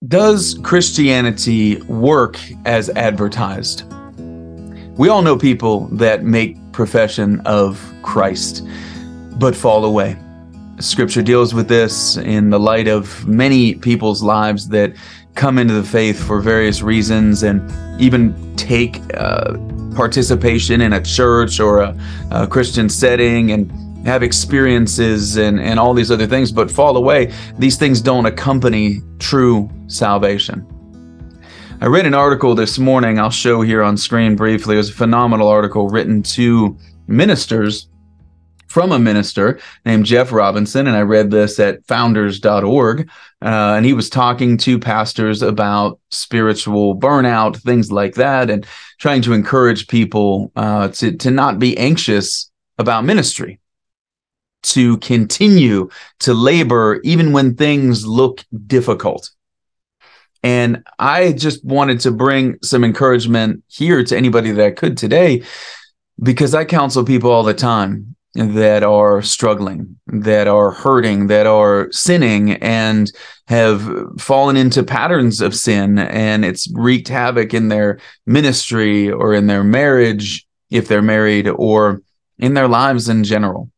Does Christianity work as advertised? We all know people that make profession of Christ, but fall away. Scripture deals with this in the light of many people's lives that come into the faith for various reasons and even take participation in a church or a Christian setting and have experiences and all these other things, but fall away. These things don't accompany true salvation. I read an article this morning I'll show here on screen briefly. It was a phenomenal article written to ministers from a minister named Jeff Robinson, and I read this at founders.org, and he was talking to pastors about spiritual burnout, things like that, and trying to encourage people to not be anxious about ministry, to continue to labor even when things look difficult. And I just wanted to bring some encouragement here to anybody that I could today, because I counsel people all the time that are struggling, that are hurting, that are sinning and have fallen into patterns of sin, and it's wreaked havoc in their ministry or in their marriage, if they're married, or in their lives in general.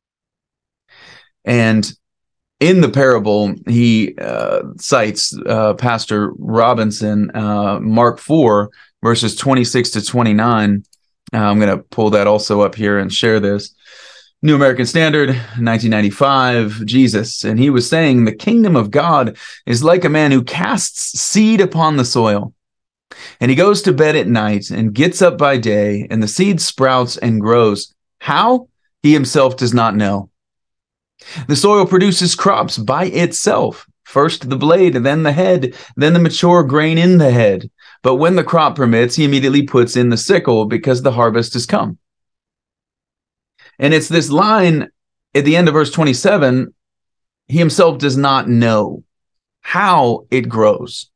And in the parable, he cites Pastor Robinson, Mark 4, verses 26 to 29. I'm going to pull that also up here and share this. New American Standard, 1995, Jesus. And he was saying, the kingdom of God is like a man who casts seed upon the soil. And he goes to bed at night and gets up by day, and the seed sprouts and grows. How? He himself does not know. The soil produces crops by itself. First the blade, then the head, then the mature grain in the head. But when the crop permits, he immediately puts in the sickle because the harvest has come. And it's this line at the end of verse 27, he himself does not know how it grows.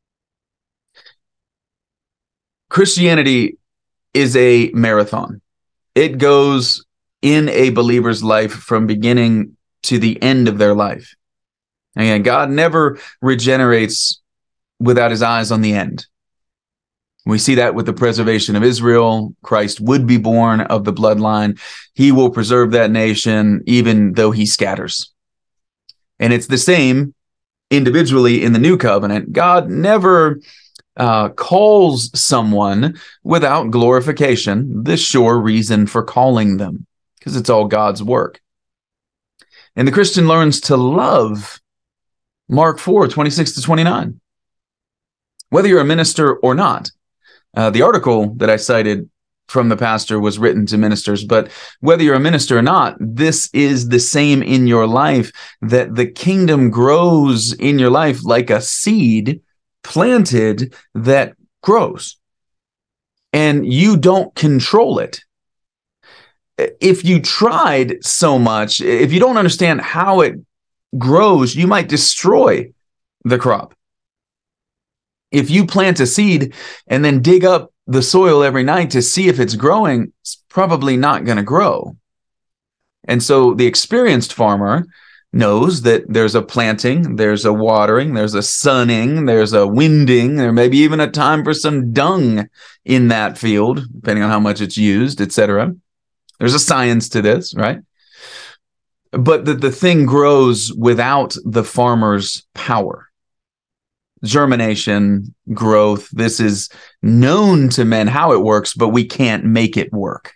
Christianity is a marathon. It goes in a believer's life from beginning to the end of their life. Again, God never regenerates without his eyes on the end. We see that with the preservation of Israel. Christ would be born of the bloodline. He will preserve that nation even though he scatters. And it's the same individually in the new covenant. God never calls someone without glorification, the sure reason for calling them, because it's all God's work. And the Christian learns to love, Mark 4, 26 to 29. Whether you're a minister or not. The article that I cited from the pastor was written to ministers, but whether you're a minister or not, this is the same in your life, that the kingdom grows in your life like a seed planted that grows. And you don't control it. If you tried so much, if you don't understand how it grows, you might destroy the crop. If you plant a seed and then dig up the soil every night to see if it's growing, it's probably not going to grow. And so the experienced farmer knows that there's a planting, there's a watering, there's a sunning, there's a winding, there may be even a time for some dung in that field, depending on how much it's used, etc. There's a science to this, right? But the thing grows without the farmer's power. Germination, growth, this is known to men how it works, but we can't make it work.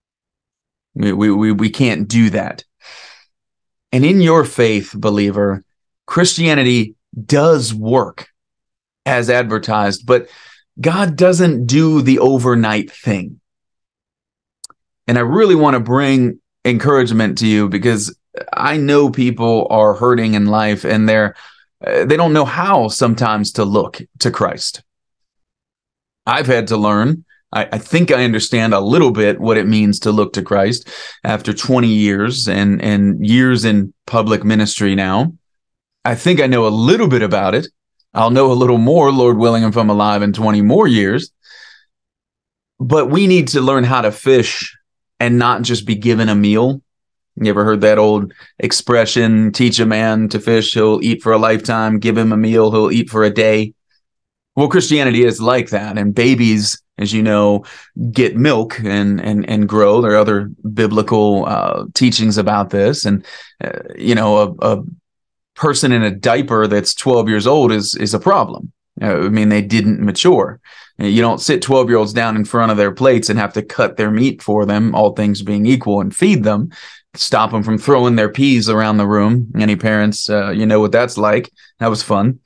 We can't do that. And in your faith, believer, Christianity does work as advertised, but God doesn't do the overnight thing. And I really want to bring encouragement to you, because I know people are hurting in life and they don't know how sometimes to look to Christ. I've had to learn. I think I understand a little bit what it means to look to Christ after 20 years and years in public ministry now. I think I know a little bit about it. I'll know a little more, Lord willing, if I'm alive in 20 more years. But we need to learn how to fish and not just be given a meal. You ever heard that old expression, teach a man to fish, he'll eat for a lifetime, give him a meal, he'll eat for a day? Well, Christianity is like that. And babies, as you know, get milk and grow. There are other biblical teachings about this. And, a person in a diaper that's 12 years old is a problem. They didn't mature. You don't sit 12-year-olds down in front of their plates and have to cut their meat for them, all things being equal, and feed them. Stop them from throwing their peas around the room. Any parents, you know what that's like. That was fun.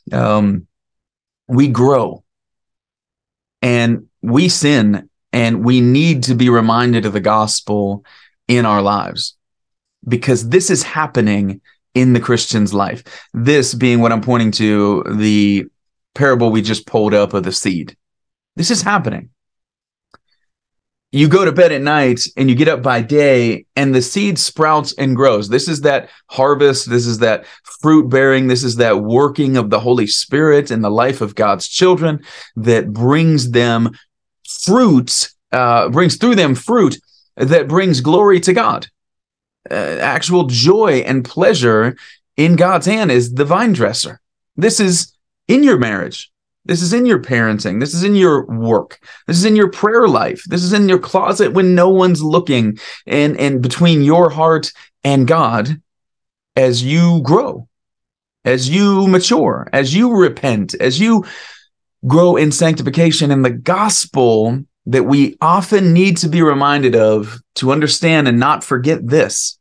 We grow and we sin, and we need to be reminded of the gospel in our lives, because this is happening in the Christian's life. This being what I'm pointing to, the parable we just pulled up of the seed. This is happening. You go to bed at night and you get up by day and the seed sprouts and grows. This is that harvest. This is that fruit bearing. This is that working of the Holy Spirit in the life of God's children that brings them fruits, brings through them fruit that brings glory to God. Actual joy and pleasure in God's hand is the vine dresser. This is in your marriage. This is in your parenting. This is in your work. This is in your prayer life. This is in your closet when no one's looking, and between your heart and God, as you grow, as you mature, as you repent, as you grow in sanctification. And the gospel that we often need to be reminded of to understand and not forget this,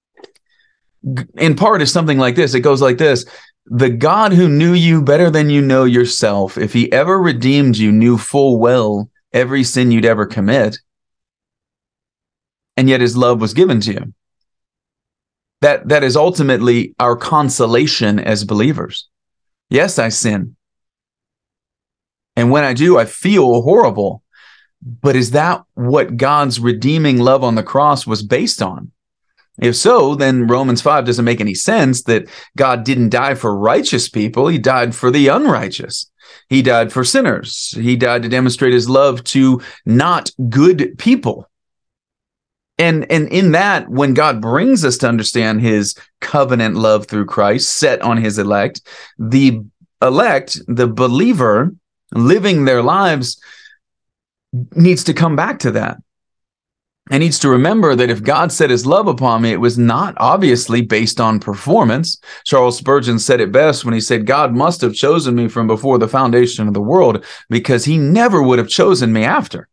in part, is something like this. It goes like this. The God who knew you better than you know yourself, if he ever redeemed you, knew full well every sin you'd ever commit, and yet his love was given to you. That is ultimately our consolation as believers. Yes, I sin. And when I do, I feel horrible. But is that what God's redeeming love on the cross was based on? If so, then Romans 5 doesn't make any sense, that God didn't die for righteous people. He died for the unrighteous. He died for sinners. He died to demonstrate his love to not good people. And in that, when God brings us to understand his covenant love through Christ set on his elect, the believer living their lives needs to come back to that. And needs to remember that if God set his love upon me, it was not obviously based on performance. Charles Spurgeon said it best when he said, God must have chosen me from before the foundation of the world, because he never would have chosen me after.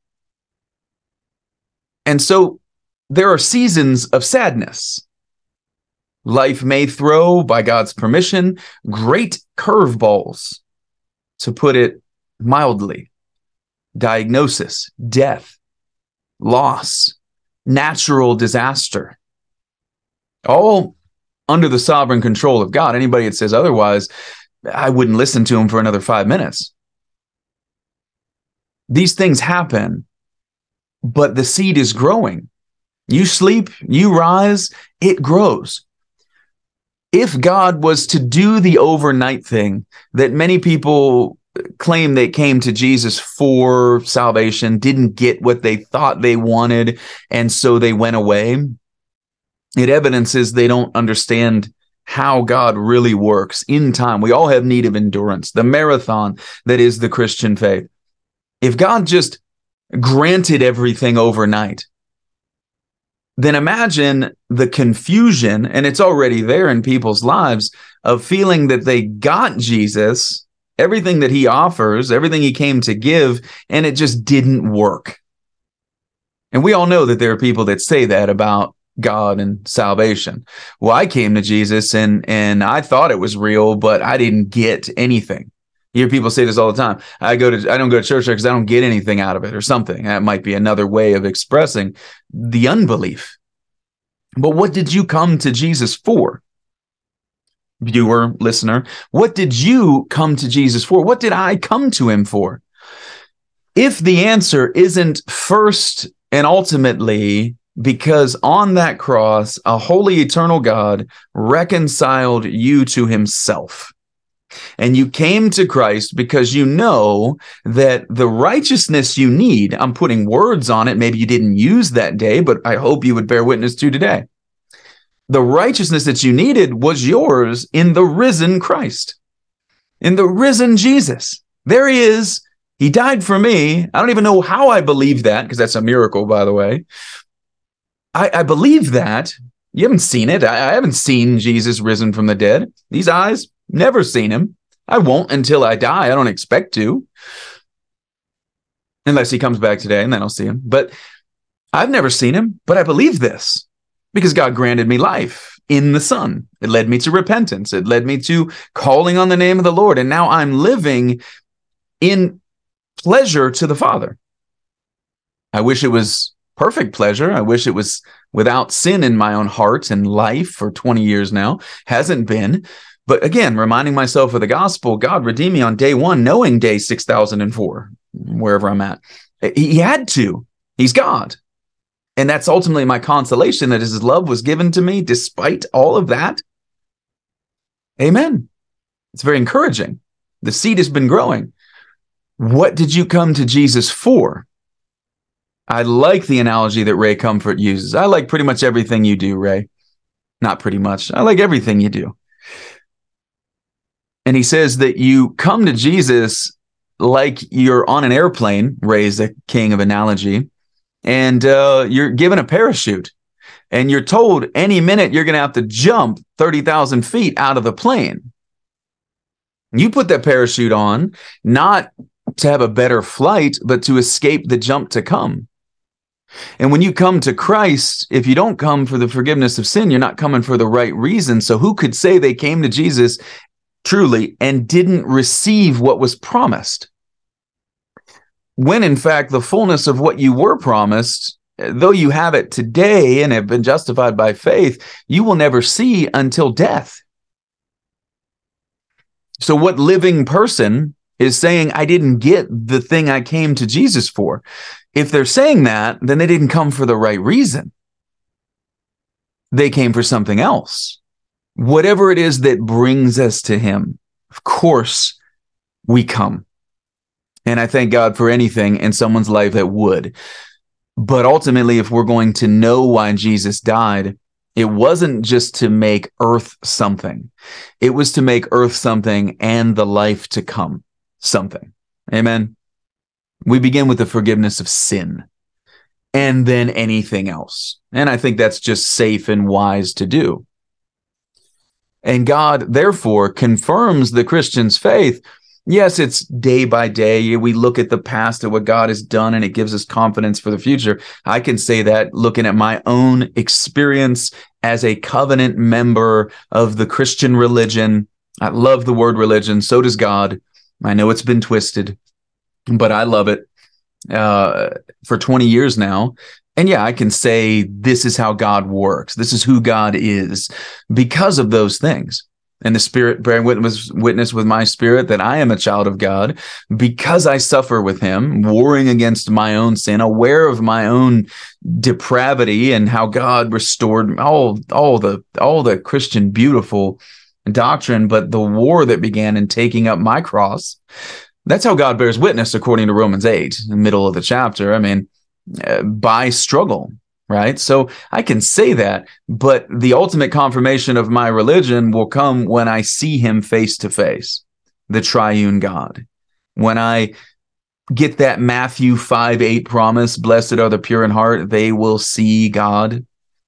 And so there are seasons of sadness. Life may throw, by God's permission, great curveballs, to put it mildly. Diagnosis, death, loss, natural disaster, all under the sovereign control of God. Anybody that says otherwise, I wouldn't listen to him for another 5 minutes. These things happen, but the seed is growing. You sleep, you rise, it grows. If God was to do the overnight thing that many people claim they came to Jesus for salvation, didn't get what they thought they wanted, and so they went away, it evidences they don't understand how God really works in time. We all have need of endurance, the marathon that is the Christian faith. If God just granted everything overnight, then imagine the confusion, and it's already there in people's lives, of feeling that they got Jesus, everything that he offers, everything he came to give, and it just didn't work. And we all know that there are people that say that about God and salvation. Well, I came to Jesus and I thought it was real, but I didn't get anything. You hear people say this all the time. I don't go to church because I don't get anything out of it, or something. That might be another way of expressing the unbelief. But what did you come to Jesus for? Viewer, listener, what did you come to Jesus for? What did I come to him for? If the answer isn't first and ultimately because on that cross, a holy, eternal God reconciled you to himself, and you came to Christ because you know that the righteousness you need, I'm putting words on it, maybe you didn't use that day, but I hope you would bear witness to today. The righteousness that you needed was yours in the risen Christ, in the risen Jesus. There he is. He died for me. I don't even know how I believe that, because that's a miracle, by the way. I believe that. You haven't seen it. I haven't seen Jesus risen from the dead. These eyes, never seen him. I won't until I die. I don't expect to. Unless he comes back today, and then I'll see him. But I've never seen him, but I believe this because God granted me life in the Son. It led me to repentance. It led me to calling on the name of the Lord. And now I'm living in pleasure to the Father. I wish it was perfect pleasure. I wish it was without sin in my own heart and life for 20 years now. Hasn't been. But again, reminding myself of the gospel, God redeemed me on day one, knowing day 6004, wherever I'm at. He had to. He's God. And that's ultimately my consolation, that his love was given to me despite all of that. Amen. It's very encouraging. The seed has been growing. What did you come to Jesus for? I like the analogy that Ray Comfort uses. I like pretty much everything you do, Ray. Not pretty much. I like everything you do. And he says that you come to Jesus like you're on an airplane. Ray's the king of analogy. And you're given a parachute. And you're told any minute you're going to have to jump 30,000 feet out of the plane. You put that parachute on, not to have a better flight, but to escape the jump to come. And when you come to Christ, if you don't come for the forgiveness of sin, you're not coming for the right reason. So who could say they came to Jesus truly and didn't receive what was promised? When in fact, the fullness of what you were promised, though you have it today and have been justified by faith, you will never see until death. So what living person is saying, I didn't get the thing I came to Jesus for? If they're saying that, then they didn't come for the right reason. They came for something else. Whatever it is that brings us to him, of course, we come. And I thank God for anything in someone's life that would. But ultimately, if we're going to know why Jesus died, it wasn't just to make earth something. It was to make earth something and the life to come something. Amen. We begin with the forgiveness of sin and then anything else. And I think that's just safe and wise to do. And God, therefore, confirms the Christian's faith. Yes, it's day by day. We look at the past, at what God has done, and it gives us confidence for the future. I can say that looking at my own experience as a covenant member of the Christian religion. I love the word religion. So does God. I know it's been twisted, but I love it for 20 years now. And yeah, I can say this is how God works. This is who God is because of those things. And the Spirit bearing witness with my spirit that I am a child of God because I suffer with him, warring against my own sin, aware of my own depravity and how God restored all the Christian beautiful doctrine, but the war that began in taking up my cross. That's how God bears witness, according to Romans 8, in the middle of the chapter. I mean, by struggle. Right. So I can say that, but the ultimate confirmation of my religion will come when I see him face to face, the triune God. When I get that Matthew 5:8 promise, blessed are the pure in heart, they will see God.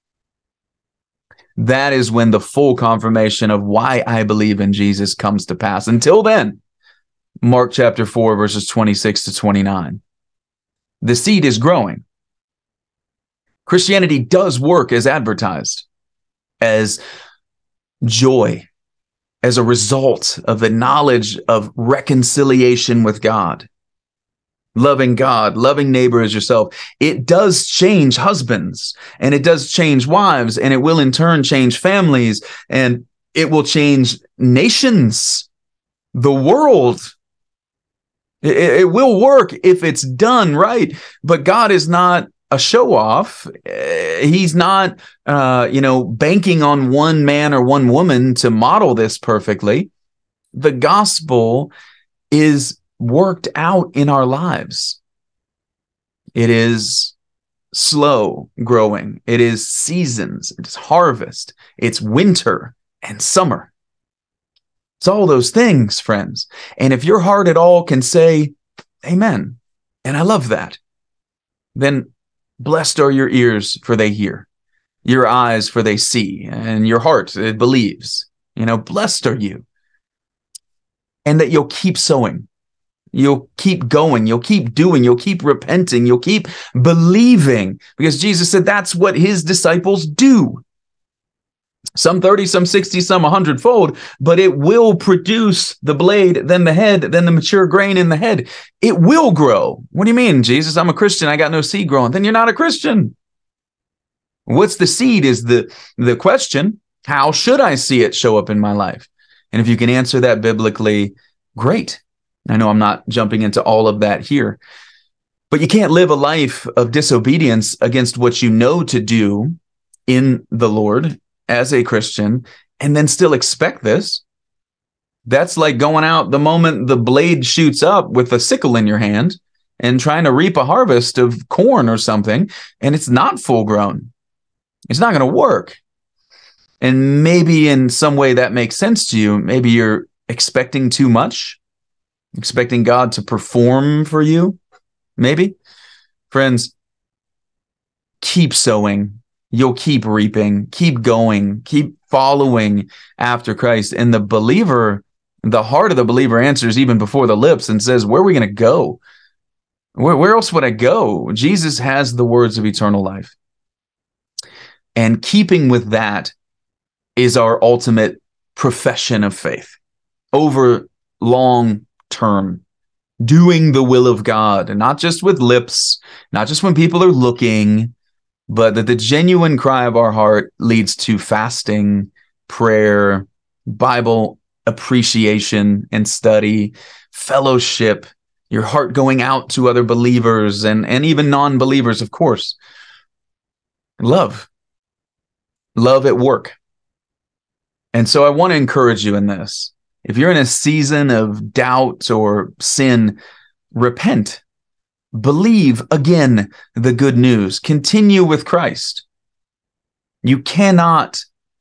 That is when the full confirmation of why I believe in Jesus comes to pass. Until then, Mark chapter 4, verses 26 to 29. The seed is growing. Christianity does work as advertised, as joy, as a result of the knowledge of reconciliation with God, loving neighbor as yourself. It does change husbands, and it does change wives, and it will in turn change families, and it will change nations, the world. It will work if it's done right, but God is not a show off. He's not, banking on one man or one woman to model this perfectly. The gospel is worked out in our lives. It is slow growing. It is seasons. It is harvest. It's winter and summer. It's all those things, friends. And if your heart at all can say, amen, and I love that, then blessed are your ears, for they hear, your eyes, for they see, and your heart, it believes. Blessed are you. And that you'll keep sowing. You'll keep going. You'll keep doing. You'll keep repenting. You'll keep believing. Because Jesus said that's what his disciples do. Some 30, some 60, some 100-fold, but it will produce the blade, then the head, then the mature grain in the head. It will grow. What do you mean, Jesus? I'm a Christian. I got no seed growing. Then you're not a Christian. What's the seed is the question. How should I see it show up in my life? And if you can answer that biblically, great. I know I'm not jumping into all of that here, but you can't live a life of disobedience against what you know to do in the Lord as a Christian and then still expect this. That's like going out the moment the blade shoots up with a sickle in your hand and trying to reap a harvest of corn or something, and it's not full grown. It's not going to work. And maybe in some way that makes sense to you. Maybe you're expecting too much, expecting God to perform for you. Maybe. Friends, keep sowing. You'll keep reaping, keep going, keep following after Christ. And the believer, the heart of the believer answers even before the lips and says, where are we going to go? Where else would I go? Jesus has the words of eternal life. And keeping with that is our ultimate profession of faith over long term, doing the will of God, and not just with lips, not just when people are looking, but that the genuine cry of our heart leads to fasting, prayer, Bible appreciation and study, fellowship, your heart going out to other believers and even non-believers, of course. Love at work. And so I want to encourage you in this. If you're in a season of doubt or sin, repent. Believe again the good news. Continue with Christ. You cannot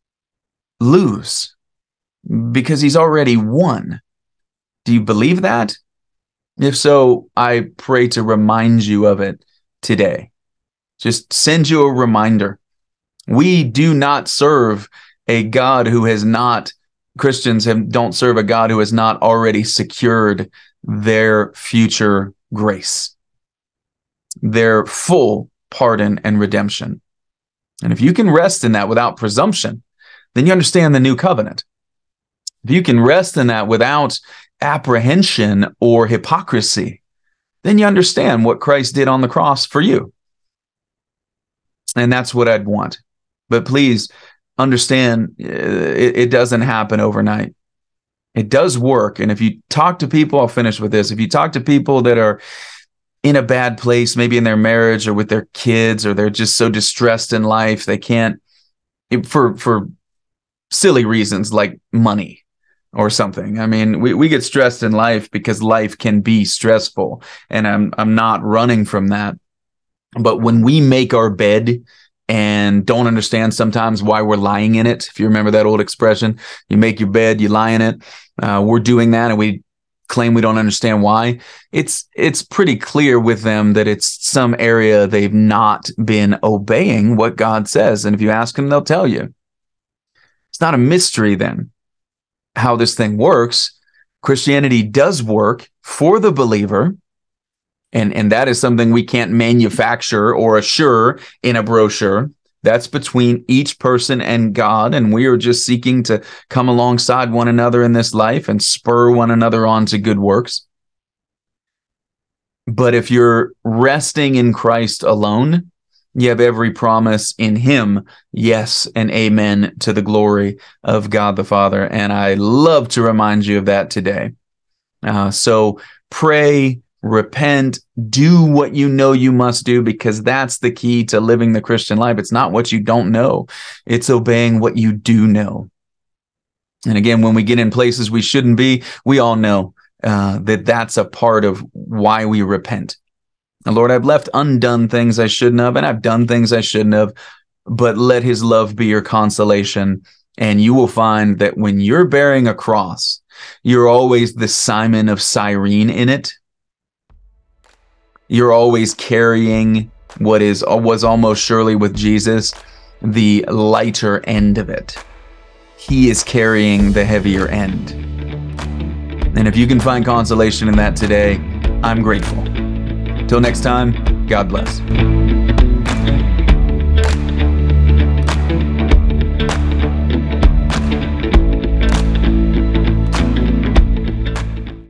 lose because he's already won. Do you believe that? If so, I pray to remind you of it today. Just send you a reminder. We do not serve a God who has not, don't serve a God who has not already secured their future grace, their full pardon and redemption. And if you can rest in that without presumption, then you understand the new covenant. If you can rest in that without apprehension or hypocrisy, then you understand what Christ did on the cross for you. And that's what I'd want. But please understand, it doesn't happen overnight. It does work. And if you talk to people, I'll finish with this. If you talk to people that are in a bad place, maybe in their marriage or with their kids, or they're just so distressed in life, they can't, for silly reasons like money or something. I mean, we get stressed in life because life can be stressful, and I'm not running from that. But when we make our bed and don't understand sometimes why we're lying in it, if you remember that old expression, you make your bed, you lie in it. We're doing that, and we claim we don't understand why. It's pretty clear with them that it's some area they've not been obeying what God says. And if you ask them, they'll tell you. It's not a mystery then how this thing works. Christianity does work for the believer. And that is something we can't manufacture or assure in a brochure. That's between each person and God. And we are just seeking to come alongside one another in this life and spur one another on to good works. But if you're resting in Christ alone, you have every promise in him. Yes and amen to the glory of God the Father. And I love to remind you of that today. So pray, repent, do what you know you must do, because that's the key to living the Christian life. It's not what you don't know. It's obeying what you do know. And again, when we get in places we shouldn't be, we all know that that's a part of why we repent. Lord, I've left undone things I shouldn't have, and I've done things I shouldn't have, but let his love be your consolation. And you will find that when you're bearing a cross, you're always the Simon of Cyrene in it. You're always carrying what was almost surely with Jesus, the lighter end of it. He is carrying the heavier end. And if you can find consolation in that today, I'm grateful. Till next time, God bless.